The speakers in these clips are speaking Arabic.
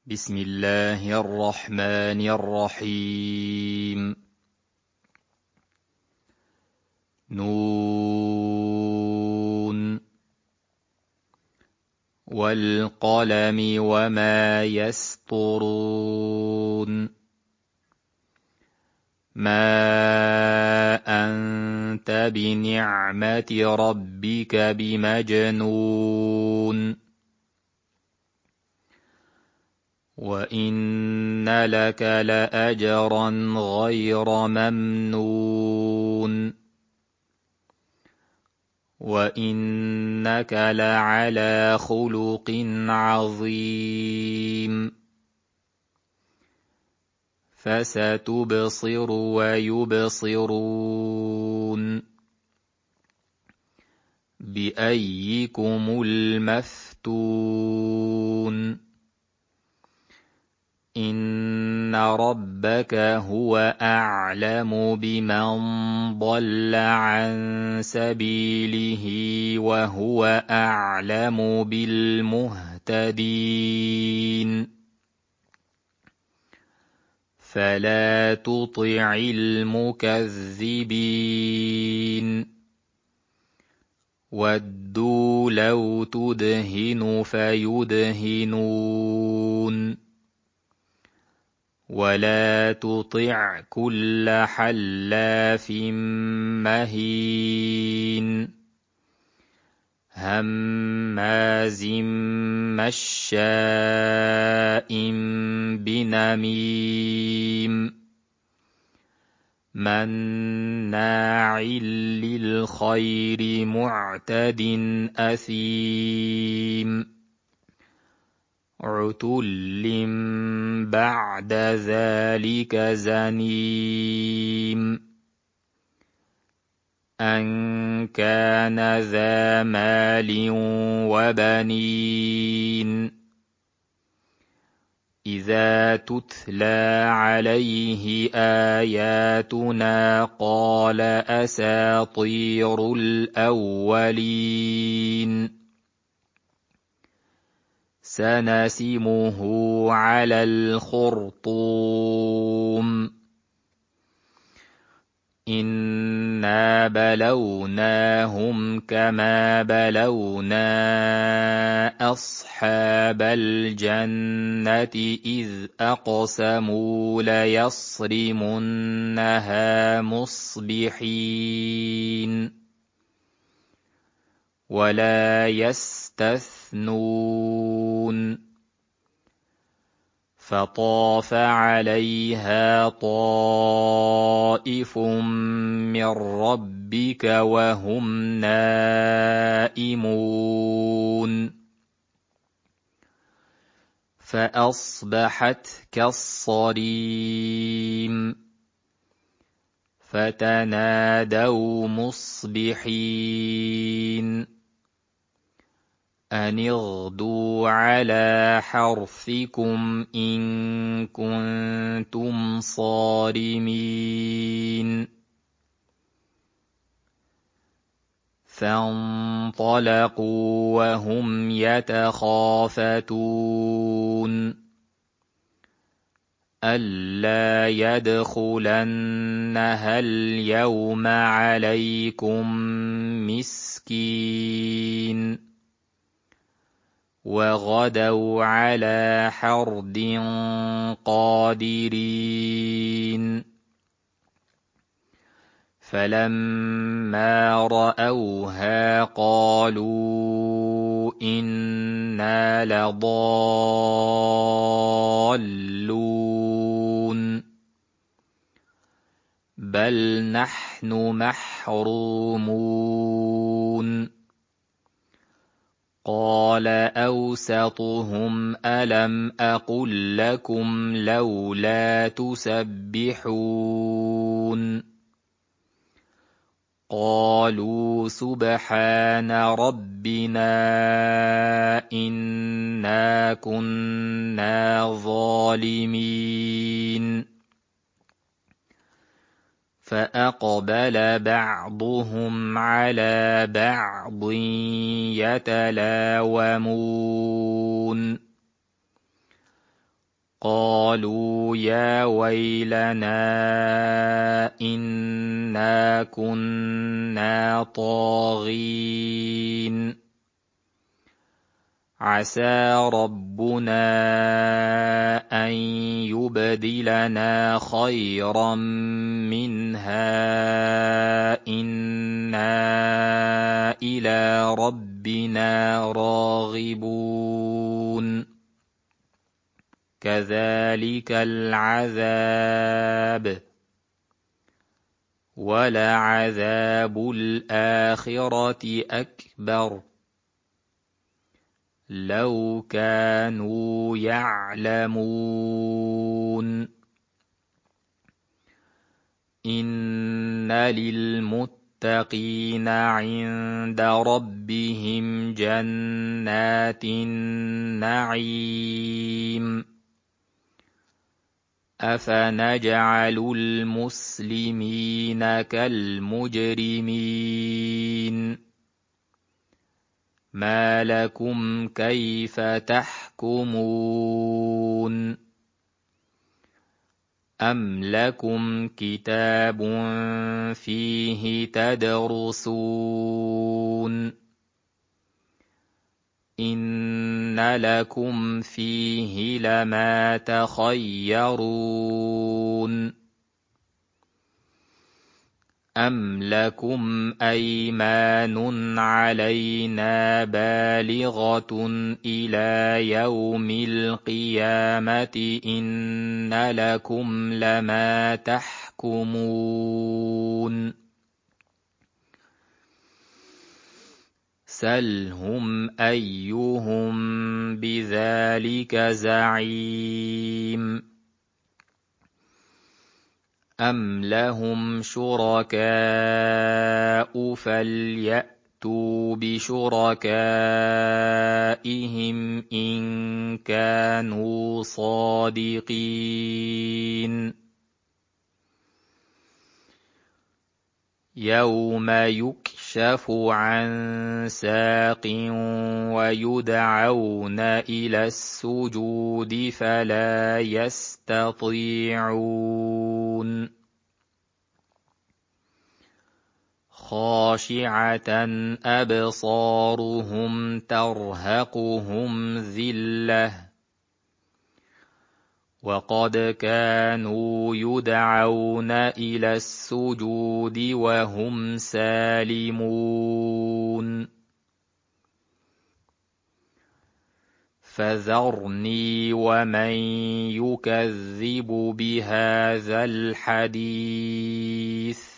بسم الله الرحمن الرحيم. نون والقلم وما يسطرون. ما أنت بنعمة ربك بمجنون. وإن لك لأجرا غير ممنون. وإنك لعلى خلق عظيم. فستبصر ويبصرون. بأيكم المفتون. إن ربك هو أعلم بمن ضل عن سبيله وهو أعلم بالمهتدين. فلا تطع المكذبين. ودوا لو تدهن فيدهنون. ولا تطع كل حلاف مهين. هماز مشاء بنميم. مناع للخير معتد أثيم. عتل بعد ذلك زنيم. أن كان ذا مال وبنين. إذا تتلى عليه آياتنا قال أساطير الأولين. سنسمه على الخرطوم. إنا بلوناهم كما بلونا أصحاب الجنة إذ أقسموا ليصرمنها مصبحين. ولا يستثنون. فطاف عليها طائف من ربك وهم نائمون. فأصبحت كالصريم. فتنادوا مصبحين أن اغدوا على حرثكم إن كنتم صارمين. فانطلقوا وهم يتخافتون ألا يدخلنها اليوم عليكم مسكين. وغدوا على حرد قادرين. فلما رأوها قالوا إنا لضالون بل نحن محرومون. قال أوسطهم ألم أقل لكم لولا تسبحون. قالوا سبحان ربنا إنا كنا ظالمين. فأقبل بعضهم على بعض يتلاومون قالوا يا ويلنا إنا كنا طاغين عسى ربنا أن يبدلنا خيرا منها إنا إلى ربنا راغبون كذلك العذاب ولعذاب الآخرة أكبر لو كانوا يعلمون إن للمتقين عند ربهم جنات النعيم أفنجعل المسلمين كالمجرمين ما لكم كيف تحكمون أم لكم كتاب فيه تدرسون إن لكم فيه لما تخيرون أم لكم أيمان علينا بالغة إلى يوم القيامة إن لكم لما تحكمون سلهم أيهم بذلك زعيم أم لهم شركاء فليأتوا بشركائهم إن كانوا صادقين يوم يكشف عن ساق ويدعون إلى السجود فلا يستطيعون خاشعة أبصارهم ترهقهم ذلة وقد كانوا يدعون إلى السجود وهم سالمون فذرني ومن يكذب بهذا الحديث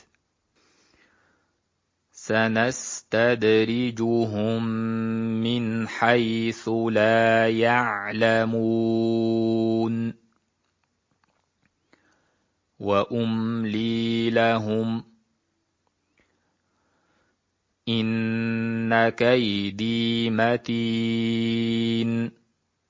سنستدرجهم من حيث لا يعلمون وأملي لهم إن كيدي متين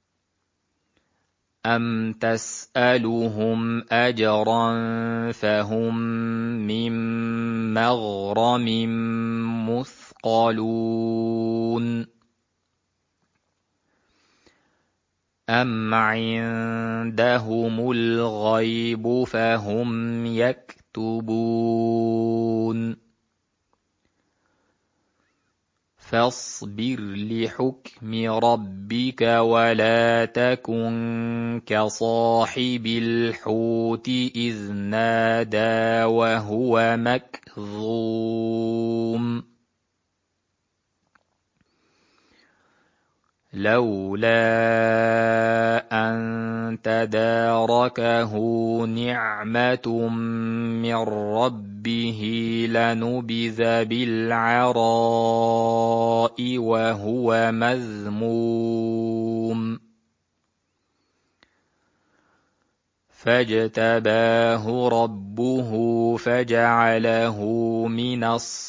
أم تسألهم أجرا فهم من مغرم مثقلون أم عندهم الغيب فهم يكتبون فاصبر لحكم ربك ولا تكن كصاحب الحوت إذ نادى وهو مكظوم لولا أن تداركه نعمة من ربه لنبذ بالعراء وهو مذموم فاجتباه ربه فجعله من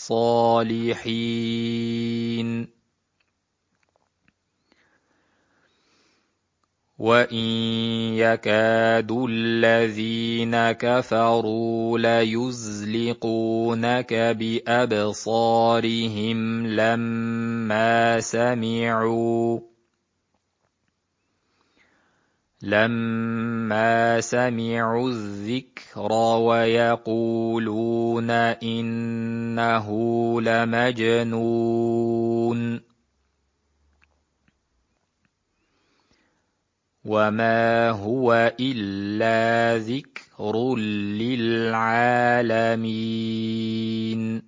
الصالحين وإن يكاد الذين كفروا ليزلقونك بأبصارهم لما سمعوا لَمَّا سَمِعُوا الذِّكْرَ وَيَقُولُونَ إِنَّهُ لَمَجْنُونٌ وَمَا هُوَ إِلَّا ذِكْرٌ لِّلْعَالَمِينَ